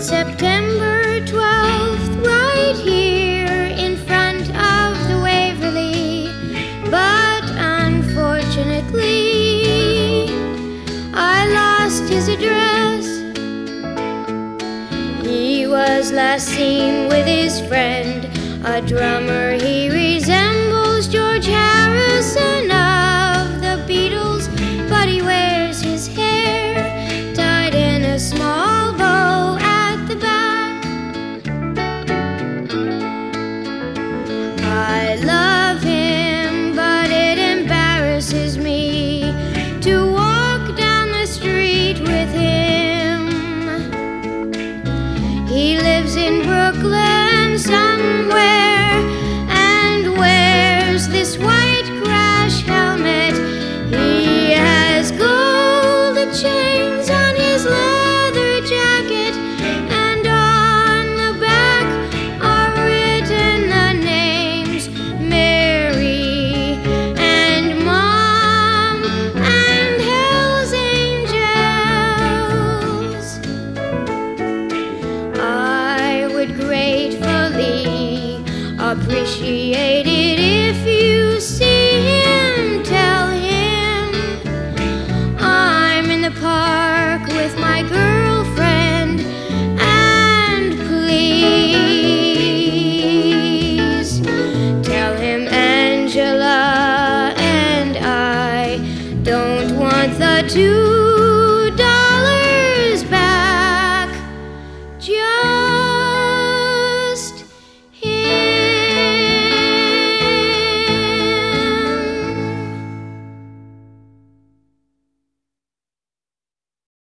September 12th, right here in front of the Waverly. But unfortunately, I lost his address. He was last seen with his friend, a drummer. He resembles George Harrison of the Beatles, but he wears his hair tied in a small bow at the back. I love him, but it embarrasses me to walk down the street with him. He lives in Brooklyn somewhere and wears this white crash helmet. He has gold chains on his leather jacket, and on the back are written the names Mary and Mom and Hell's Angels. I would gratefully appreciate it if you see him. Tell him I'm in the park with my girlfriend, and please tell him Angela and I don't want the two